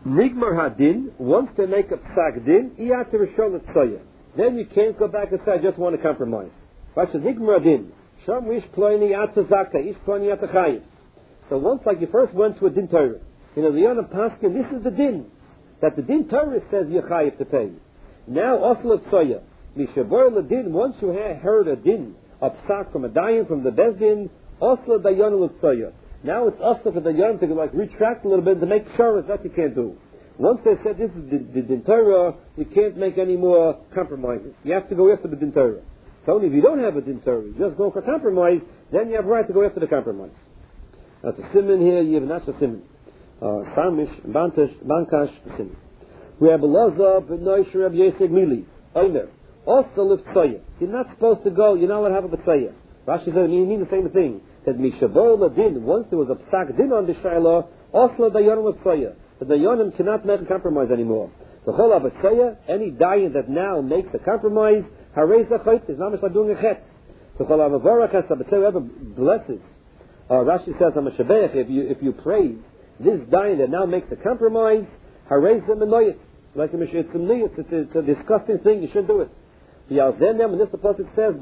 Nigmar hadin, once they make a psak din, iyat rishon tzoya. Then you can't go back and say, I just want to compromise. Watch the Nigmar hadin. Sham ish ploini atazaka, ish ploini atachayim. So once, like you first went to a din Torah, the Yonah Paskin, this is the din. That the din Torah says you're chayiv to pay. Now, osla tzoya. Mishabor ladin, once you heard a din, a psak from a dayan, from the bezdin, osla dayan l'tzoya. Now it's osla for the dayan to retract a little bit to make psharas. That you can't do. Once they said this is the din Torah, you can't make any more compromises. You have to go after the din Torah. So only if you don't have a din Torah, you just go for compromise, then you have a right to go after the compromise. That's a simon here, you have not a simon. Samish, Bankash, simon. We have Elazar, B'noish, Reb Yosef Mili. Omer. Also lift Tzoya. You're not supposed to go, you're not allowed to have a Tzoya. Rashi said, you mean the same thing. That Mishavol Ladin, once there was a psak din on the Shaila, also Dayanim with Tzoya. The Dayanim cannot make a compromise anymore. The whole of a Tzoya, any dayan that now makes a compromise, Harez Achayt, is not much like doing a chet. The whole of a Varach has to whoever blesses. Rashi says, if you praise this dayan that now makes a compromise, Harez Zemenoyit. Like it's a disgusting thing, you shouldn't do it. And this the Pasuk says,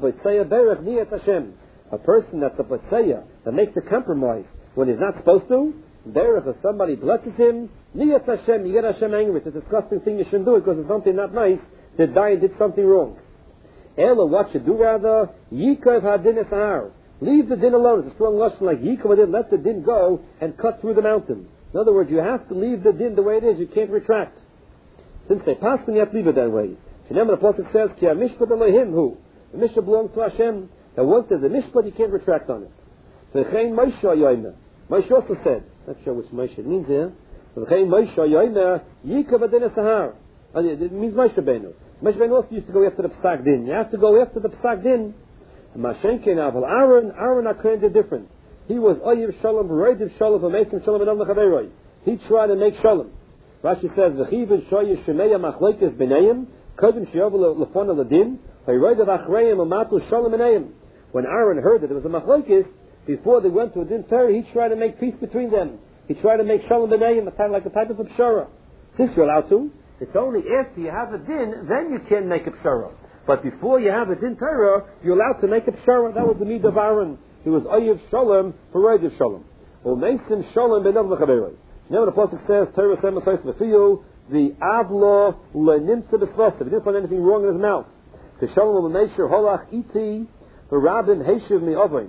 a person that's a B'tzaya, that makes a compromise when he's not supposed to, Berach, if somebody blesses him, Niyat Hashem, you get Hashem angry. It's a disgusting thing, you shouldn't do it because it's something not nice. The Dayan did something wrong. Ela, what you do rather, Yikav Hadin Esahar. Leave the din alone. It's a strong lesson like Yikav Hadin, let the din go and cut through the mountain. In other words, you have to leave the din the way it is, you can't retract. Since they pass, you have to leave it that way. Remember the Pasuk says, Ki HaMishpat Elohim Hu. The Mishpat belongs to Hashem. That once there's a Mishpat, you can't retract on it. V'chein Moshe Yoyna. Moshe also said, not sure which Moshe it means here. V'chein Moshe Yoyna, Yikav Adin Esahar. It means Moshe Benu. Moshe Benu also used to go after the Psak Din. You have to go after the Psak Din. Mashenke Naval Aaron HaKohen did different. He was Oyev Shalom, V'reidiv Shalom, V'meisim Shalom, V'nam L'chaveroi. He tried to make Shalom. Rashi says, V'chiv Shoyev Shemeya Machlekes B'neim, Kodim Sheyovel L'fon L'din, V'reidiv Achreim, V'matu Shalom B'neim. When Aaron heard that there was a Machlekes, before they went to a din Torah, he tried to make peace between them. He tried to make Shalom B'neim, like a type of a pshara. Since you're allowed to, it's only after you have a din, then you can make a pshara. But before you have a din Torah, you're allowed to make a pshara. That was the need of Aaron. He was Oyev Shalom, V'reidiv Shalom. U'meisim Shalom B'nam L'chaveroi. Now the Apostle says, Torah Semasais V'fiyu, the Avlo L'nimtza B'svasav. He didn't find anything wrong in his mouth. The Shalom L'meisher Holach Iti, V'rabin Heishiv Mi'ovin.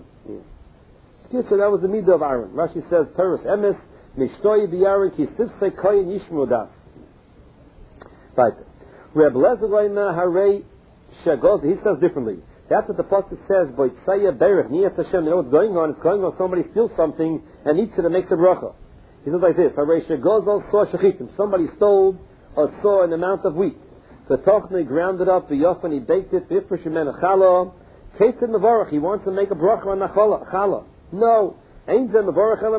So that was the midah of Aaron. Rashi says, Teres emes, mishtoi b'yaron ki sivsei koyin yishmu das. Right. Reb Lezer goyna harei shagoz, he says differently. That's what the Pasuk says, Boitzaya berech niyat Hashem. You know what's going on? It's going on somebody steals something and eats it and makes a bracha. He says like this, harei shagoz al saw shechitim. Somebody stole or saw an amount of wheat. V'tochne ground it up, v'yofen he baked it, v'ifresh men a chala. Ketzid mevarach, he wants to make a bracha on a chala. No. He can't make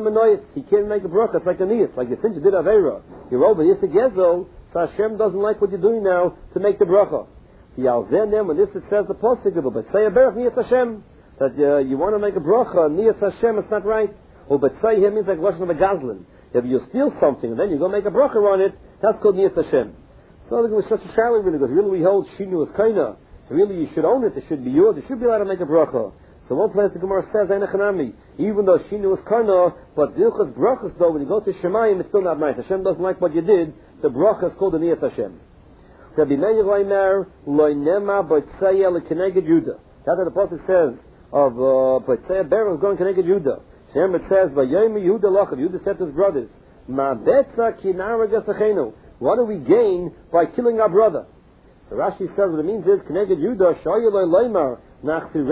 a bracha. It's like a niyas. Like since you did Aveira, you're over Yisig Yezel, so Hashem doesn't like what you're doing now to make the bracha. When this it says the Pasuk, but say a berach niyas Hashem, that you want to make a bracha, niyas Hashem, it's not right. Or but say here means like washing of a gazlan. If you steal something and then you go make a bracha on it, that's called niyas Hashem. So it was such a shallow really, because really we hold shinu as kaina. So really you should own it, it should be yours, you should be allowed to make a bracha. So one place the Gemara says, even though Shinu was Karna, but Dilchas Brachas though, when you go to Shemayim, it's still not nice. Hashem doesn't like what you did. The Bracha is called the Niyat Hashem. Rabbi Meir Oimer, Loinema B'tzaya L'Keneged Yudah. That's what the Pasuk says of B'tzaya Beryl is going to Keneged Yudah. Shem it says, V'yoyim Yehuda Lachav. Yehuda said to his brothers, Ma Betza Kinaragas Achenu. What do we gain by killing our brother? So Rashi says what it means is, Keneged Yudah, Shoyu Loimer, like once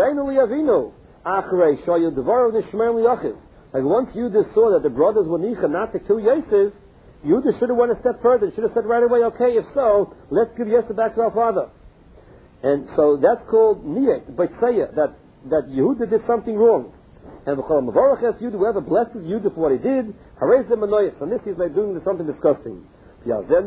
Yudah saw that the brothers were nicha not to kill Yosef, Yudah should have went a step further. Should have said right away, okay, if so, let's give Yosef back to our father. And so that's called niyat, b'tzaya, that Yehuda did something wrong. And whoever blesses Yehuda for what he did, harez them anoyas. And this is like doing something disgusting. That's the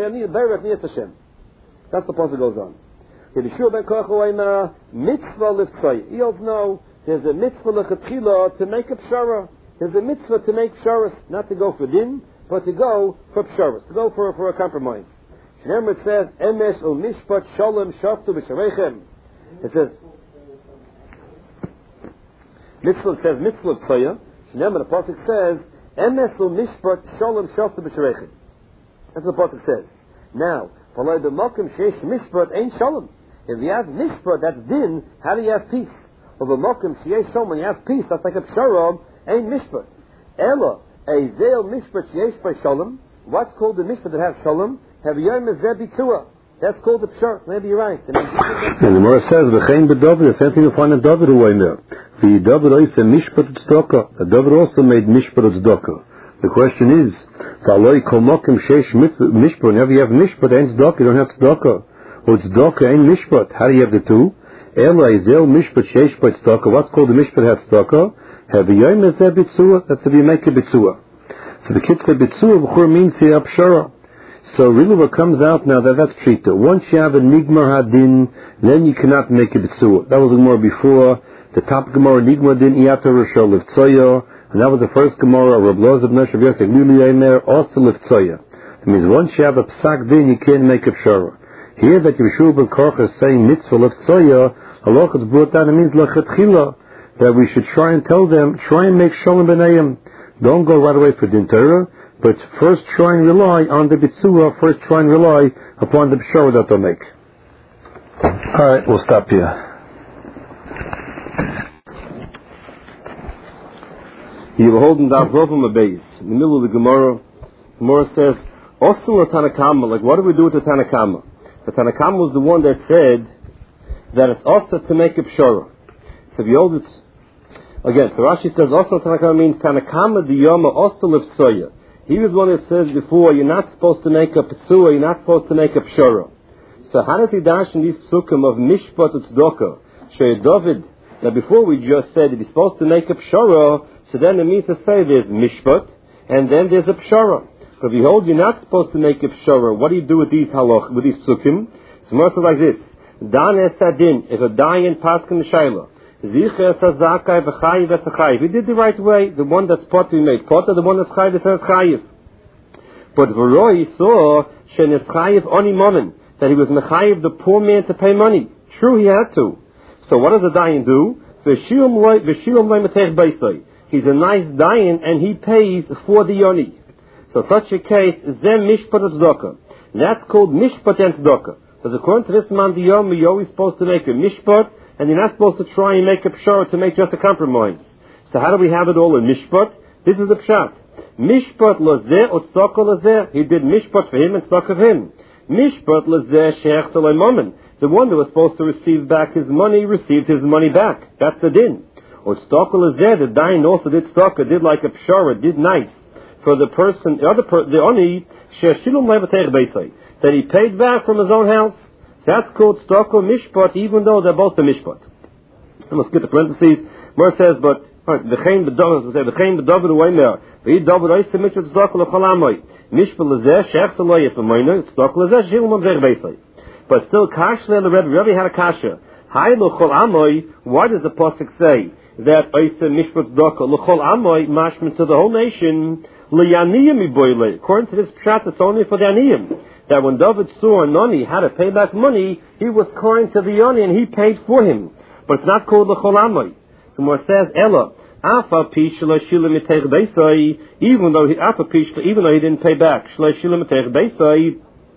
pasuk goes on. Mitzvah liftzoy. He also know there's a mitzvah lechatchila to make a pshara. There's a mitzvah to make psharas, not to go for din, but to go for psharas, to go for a compromise. Shneimar it says, Emes u'mishpat shalom shaftu b'sharechem. It says, Mitzvah says, Mitzvah tzoya. Shneimar, the Pasuk says, Emes u'mishpat shalom shaftu b'sharechem. That's what the Pasuk says. Now, Palai b'mokim sheish mishpat ain't shalom. If you have mishpat, that's din, how do you have peace? Well, b'mokim sheish shalom, when you have peace, that's like a pshara, ain't mishpat. Ella, a zeil mishpat sheish by shalom. What's called the mishpat that has shalom? Have yom ezeh bitzua. That's called the pshara. Maybe you're right. And the Gemara says, "V'chein b'David." The same thing you find in David who in there. V'David oiseh mishpat tzedakah. David also made mishpat tzedakah. The question is, v'aloi kol mokim sheish mishpat. Whenever you have mishpat, ain't tzedakah. You don't have tzedakah. Or tzedakah ain't mishpat. How do you have the two? Ela izel mishpat sheish by tzedakah. What's called the mishpat has tzedakah? Have yom ezeh bitzua. That's if you make a bitzua. So the kitzah bitzua b'chur means here pshara. So really what comes out now that's trita. Once you have a nigmar hadin, then you cannot make a bitzua. That was the Gemara before. The top Gemara, nigmar din iyata rishol liftzoya. And that was the first Gemara, Reb Loz of Neshav Yosef, Luli Eimer, also liftzoya. That means once you have a psak din, you can't make a pshara. Here that Yeshua ben Korcha is saying mitzvah liftzoya, Allah has brought down, it means lachetchila, that we should try and tell them, try and make shalom b'nayim. Don't go right away for din Torah, but first try and rely on the bitzura, first try and rely upon the pshara that they'll make. Alright, we'll stop here. You were holding down Rovim Abayz. In the middle of the Gemara, Gemara says, Osul Tanakama, like what do we do with the Tanakama? The Tanakama was the one that said that it's also to make a pshara. So we hold it again. So Rashi says Osul Tanakama means Tanakama diyama Osul Liftzoya. He was one that says before, you're not supposed to make a psua, you're not supposed to make a pshara. So how does he dash in these psukim of mishpat tzedakah? Shei David, that before we just said that he's supposed to make a pshara, so then it means to say there's mishpat, and then there's a pshara. But behold, you're not supposed to make a pshara. What do you do with these halach, with these psukim? It's more so like this. Dan esadin, if a dayan paskin shayla. Zicher sazakai v'chayiv v'chayiv. He did the right way. The one that's pot we made pot, the one that's chayiv that says chayiv. But V'roi saw shenes chayiv oni momen, that he was mechayiv the poor man to pay money. True, he had to. So what does the dayan do? V'shilum loy matech beisai. He's a nice dayan and he pays for the yoni. So such a case, zem mishpat tzedakah. That's called mishpat and tzedakah. Because according to this man diyom, you're always supposed to make a mishpat, and you're not supposed to try and make a pshara to make just a compromise. So how do we have it all in mishpat? This is the pshat. Mishpat lazeh or tzedakah lazeh. He did mishpat for him and tzedakah for him. Mishpat lazeh sheich salei momen. The one that was supposed to receive back his money received his money back. That's the din. Or tzedakah lazeh, the dayan also did tzedakah, did like a pshara, did nice for the person, the oni she'ashilum levatech beisai, that he paid back from his own house. That's called tzedakah mishpat, even though they're both the mishpat. I must get the parentheses. Where it says, but v'chein b'David u'aymer v'hi David oiseh mishpat tzedakah l'chol amoy mishpat l'zeh she'ech saloi es l'moyne tzedakah l'zeh shilum levatech beisai. But still, kashle the Rebbe had a kasha. Hai l'chol amoy. Why does the pasuk say that oiseh mishpat tzedakah l'chol amoy mashman to the whole nation? According to this pshat, it's only for the aniyim. That when David saw a noni had to pay back money, he was kind to the yoni and he paid for him. But it's not called l'chol amoy. So more says Ella, afa pish shelo mitech beisai, even though he didn't pay back shelo mitech beisai,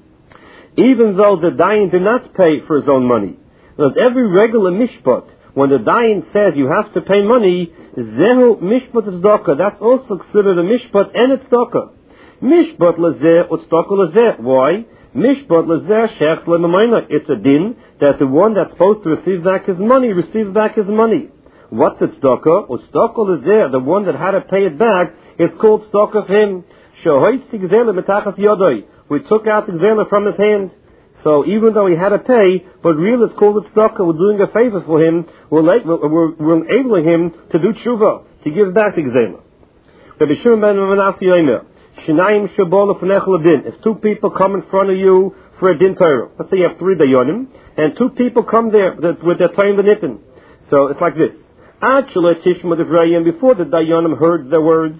even though the dayan did not pay for his own money. Because every regular mishpat, when the dayan says you have to pay money, zehu mishpat tzedakah, that's also considered a mishpat and a tzedakah. Mishpat lezeh or tzedakah lezeh. Why? Mishpat lezeh she'ech le'mamayna. It's a din that the one that's supposed to receive back his money receives back his money. What's the tzedakah? Or tzedakah lezeh, the one that had to pay it back, it's called tzedakah for him. Shehoitz tigzele metachas yodoi. We took out the gzela from his hand. So even though he had to pay, but really it's called a tzedakah, we're doing a favor for him, we're enabling him to do tshuva, to give back the gzela. Rabbi Shimon ben Manasseh Yomer, Shinayim shabol l'fnech l'din. If two people come in front of you for a din Torah, let's say you have 3 dayanim, and 2 people come there with their Torah v'nitin. So it's like this. Ad shalei tishma divrayim, before the dayanim heard their words,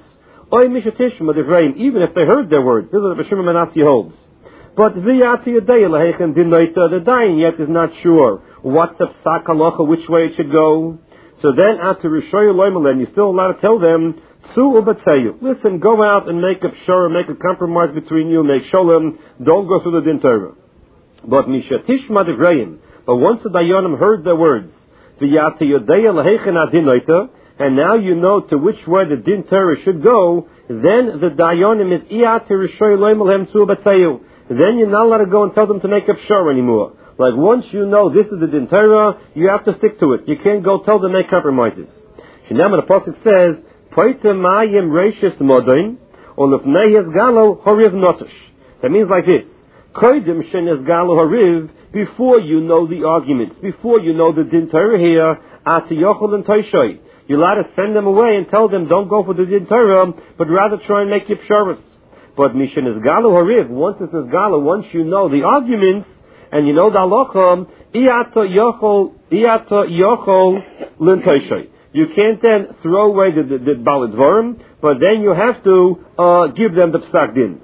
Oy mishatishma devrayim, even if they heard their words. This is what Bashima Manasi holds. But v'yati yadei lehechen dinoita, the dayan yet is not sure what's the psak halacha, which way it should go. So then, after Rishoyu Loimalen, you're still allowed to tell them, Tzu ubatzeyu. Listen, go out and make a pshara, make a compromise between you, make sholem, don't go through the din Torah. But mishatishma devrayim, but once the dayanim heard their words, v'yati yadei lehechen adinoita, and now you know to which way the din Torah should go, then the dayanim is iyat Rishoyu Loimalen tzu ubatzeyu. Then you're not allowed to go and tell them to make a pshara anymore. Like once you know this is the din Torah, you have to stick to it. You can't go tell them to make compromises. Shinam, the pasuk says, "Poitem mayim reishis modin, or lefnei galo hariv notish." That means like this: Koidim shenes galo hariv, before you know the arguments, before you know the din Torah here, at yochol and toishoy, you're allowed to send them away and tell them don't go for the din Torah, but rather try and make your psharas. But mishen is galo hariv. Once it's galo, once you know the arguments and you know the halacha, iyato yochol lintoishay. You can't then throw away the balad dvarim, but then you have to give them the psak din.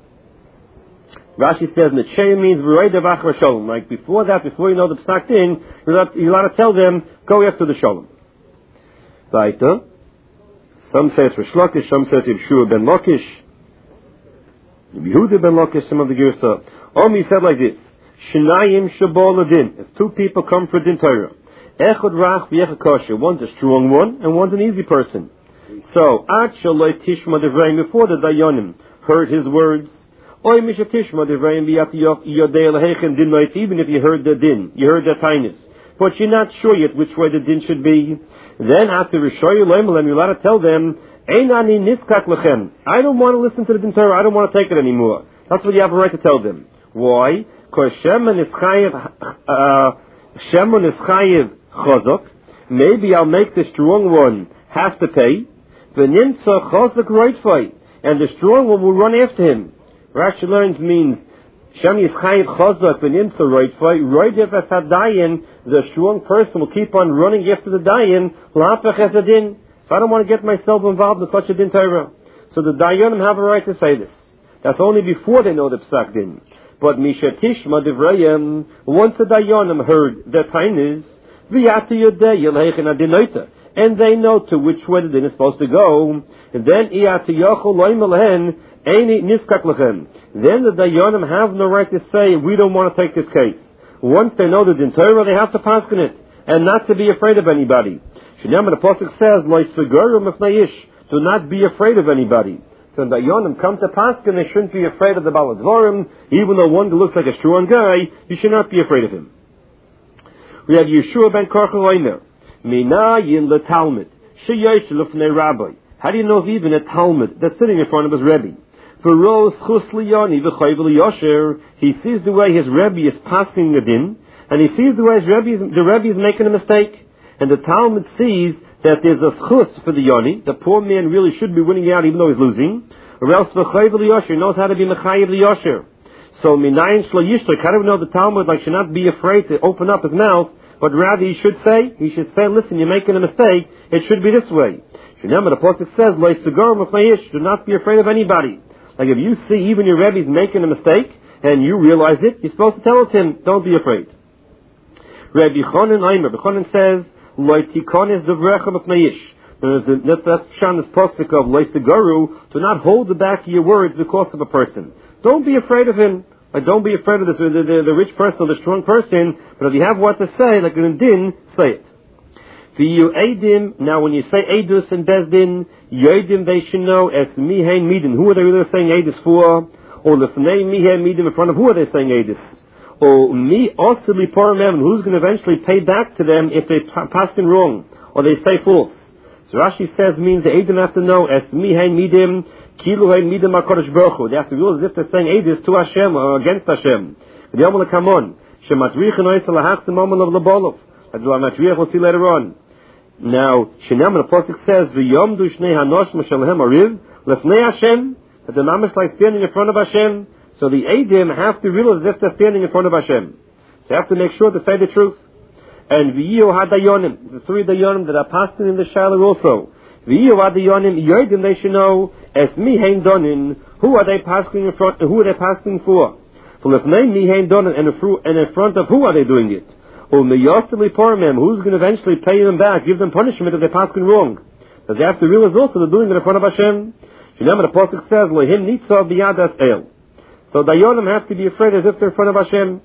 Rashi says nechei means v'roidev achar sholem. Like before that, before you know the psak din, you're allowed to tell them go after the sholem. Weiter. Some say it's Rish Lakish, some say it's Yeshua ben Lakish. Yehuda ben Lakish, some of the Girsa. Omi said like this: Shnayim shabol adin. If two people come for din Torah, echad rach v'echad kosher. One's a strong one and one's an easy person. So ad shaloi tishma devrayim, before the dayanim heard his words, oy misha tishma devrayim v'yat yodei lehechen din noit. Even if you heard the din, you heard the tainus, but you're not sure yet which way the din should be. Then after Rishoyu Loimalen, you're allowed to tell them, Einani niskak lechem. I don't want to listen to the din Torah. I don't want to take it anymore. That's what you have a right to tell them. Why? Because Shemon is chayiv chazak. Maybe I'll make the strong one have to pay. V'nimtza chazak roitfai, and the strong one will run after him. Rashi learns means Shem is chayiv chazak v'nimtza roitfai. Roidev as hadayin, the strong person will keep on running after the dayin. La'afach es adin. So I don't want to get myself involved in such a din Torah. So the dayanim have a right to say this. That's only before they know the psak din. But misha tishma divrayim, once the dayanim heard the tainis, v'yatu yodei yelhechen adinoita, and they know to which way the din is supposed to go, and then iyatu yochol loim lehen eini niskak lechem. Then the dayanim have no right to say we don't want to take this case. Once they know the din Torah, they have to paskin it and not to be afraid of anybody. Shinam, the pasuk says, "Lo yisvegaru mifnei ish." Do not be afraid of anybody. So the dayanim come to paskin, they shouldn't be afraid of the balad dvarim, even though one looks like a strong guy. You should not be afraid of him. We have Yeshua ben Korchel Omer, Minayin le Talmud, sheyesh lefnei Rabbi. How do you know if even a Talmud that's sitting in front of his Rebbe, for Ros chus liyani v'chayv liyosher, he sees the way his Rebbe is passing the din, and he sees the way the Rebbe is making a mistake. And the Talmud sees that there's a chus for the yoni. The poor man really should be winning out even though he's losing. Or else v'chayv liyosher knows how to be mechayiv liyosher. So minayin shlo yishtok. How do we know the Talmud should not be afraid to open up his mouth, but rather he should say, listen, you're making a mistake. It should be this way. Remember, the pasuk says, lo yisvegaru mifnei ish. Do not be afraid of anybody. Like if you see even your Rebbe's making a mistake and you realize it, you're supposed to tell it to him. Don't be afraid. Rabbi Chonin Aimer. Rabbi Chonin says, lo tikonis devrecha mifnei ish. That's Shana's pasuk of lo yisvegaru. Do not hold back your words because of a person. Don't be afraid of him. Like, don't be afraid of this, the rich person or the strong person, but if you have what to say, like in din, say it. Now when you say Eidus and Bezdin, Yodim they should know as Mihain Midin. Who are they really saying Eidus for? Or Lefnei Mihain Midin, in front of who are they saying Eidus? Or Mi Osili Poramem, who's going to eventually pay back to them if they pass in wrong, or they say false. So Rashi says means the Eidim have to know as Mihain Midim, Kilu Hain Midim HaKadosh Baruch Hu. They have to realize as if they're saying Eidus to Hashem or against Hashem. The Yomel Kamon, Shematrich and Oisel Hachs the moment of Labolov. As we'll see later on. Now, Shinam, the pasuk says, "V'yomdu shnei hanoshim shalhem ariv lefnei Hashem," that the mamish like standing in front of Hashem. So the Eidim have to realize that they're standing in front of Hashem. So they have to make sure to say the truth. And v'yiyu hadayonim, the three dayonim that are passing in the shaila also. V'yiyu hadayonim yodim, they should know Es mihen donin, who are they passing in front? Who are they passing for? For if name mihen donin, and in front of who are they doing it? Who's going to eventually pay them back, give them punishment if they're passing wrong? Because they have to realize also they're doing it in front of Hashem. The Pasuk says, Lehim nitzav biyadas el. So Dayanim have to be afraid as if they're in front of Hashem.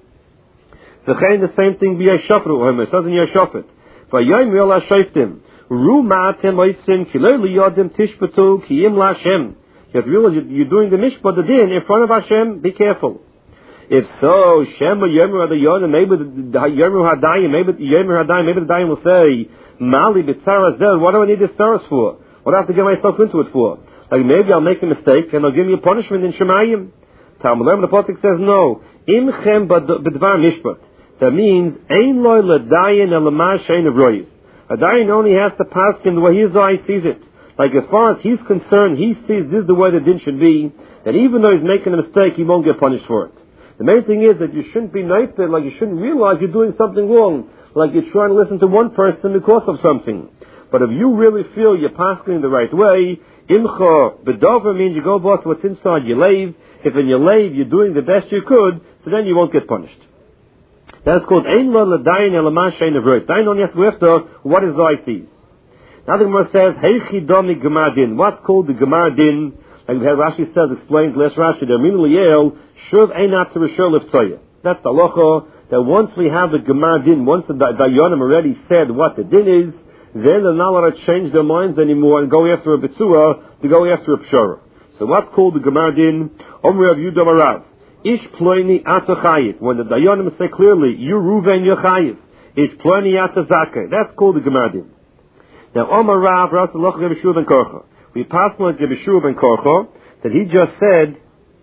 The same thing be Yeshafru, it says in Yeshafet. Vayayim yola shayftim. Ru ma'atem oisim kilei liyadim tishpatu kiyim la'Hashem. You have to realize you're doing the mishpat, the din, in front of Hashem, be careful. If so, Shema Yomer Adayon, maybe the Yomer Hadayim, maybe the Hadayim will say, Mali b'tzaras del, what do I need this tzaras for? What do I have to get myself into it for? Like maybe I'll make a mistake and they'll give me a punishment in Shemayim. Talmud the Pasuk says no. Imchem b'dvar mishpat. That means, Ein loy l'dayin elamar shein avroyis. A dayan only has to pass him the way his eye sees it. Like as far as he's concerned, he sees this is the way the din should be, that even though he's making a mistake, he won't get punished for it. The main thing is that you shouldn't be naive, like you shouldn't realize you're doing something wrong, like you're trying to listen to one person because of something. But if you really feel you're passing the right way, imcha bedover means you go boss what's inside your lave. If in your lave you're doing the best you could, so then you won't get punished. That's called ein lo l'dayin elamar shein avroyis. Dayan only has to go after what his eye sees. Now the Gemara says, heichi domi gemar din. What's called the gemar din? Like we had Rashi says, explains last Rashi, the Amin Liel, Shuv Einat Tereshur Liftoya. That's the halacha, that once we have the Gemar Din, once the Dayanim already said what the din is, then they're not allowed to change their minds anymore and go after a Bitsua, to go after a Pshara. So what's called the Gemar Din? Omri Rav Yudam Arav. Ish Ploini Ata Chayiv. When the Dayanim say clearly, you Ruven you're Chayiv. Ish Ploini Ata Zakeh. That's called the Gemar Din. Now Omar Rav, Ras Aloch Rabbi Shua ben Korcha. We passed on to Rabbi Shua ben Korcha that he just said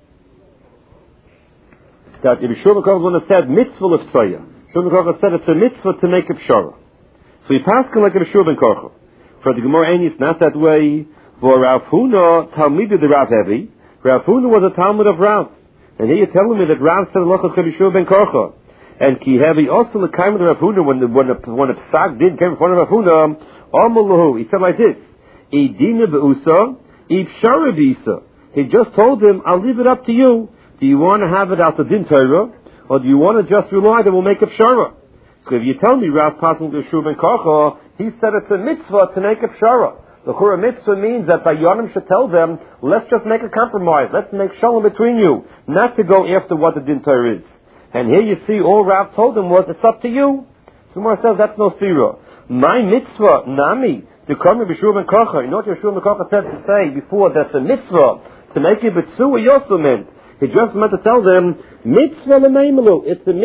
that Rabbi Shua ben Korcha was going to said mitzvah l'ftzoya. Shua ben Korcha said it's a mitzvah to make a pshara. So we passed on like Rabbi Shua ben Korcha. For the Gemara, it's not that way. For Rav Huna, Talmid the Rav Hevi, Rav Huna was a Talmud of Rav. And here you're telling me that Rav said Lochas Rabbi Shua ben Korcha. And Ki Hevi also the kind of Rav Huna, when a psak din came in front of Rav Huna, Amalahu, he said like this, Idina be'usa, Ibshara be'isa. He just told him, I'll leave it up to you. Do you want to have it out of din Torah, or do you want to just rely that we'll make a pshara? So if you tell me Rav Pasuk Yeshua ben Korcha, he said it's a mitzvah to make a pshara. The Chura mitzvah means that Dayanim should tell them, let's just make a compromise, let's make shalom between you, not to go after what the din Torah is. And here you see, all Rav told him was, it's up to you. So Gemara says, that's no stira. My mitzvah, nami, to come to Yeshua ben Korcha. You know what Yeshua ben Korcha said to say before? That's a mitzvah. To make it b'tzua, he also meant. He just meant to tell them, mitzvah l'meimelu. It's a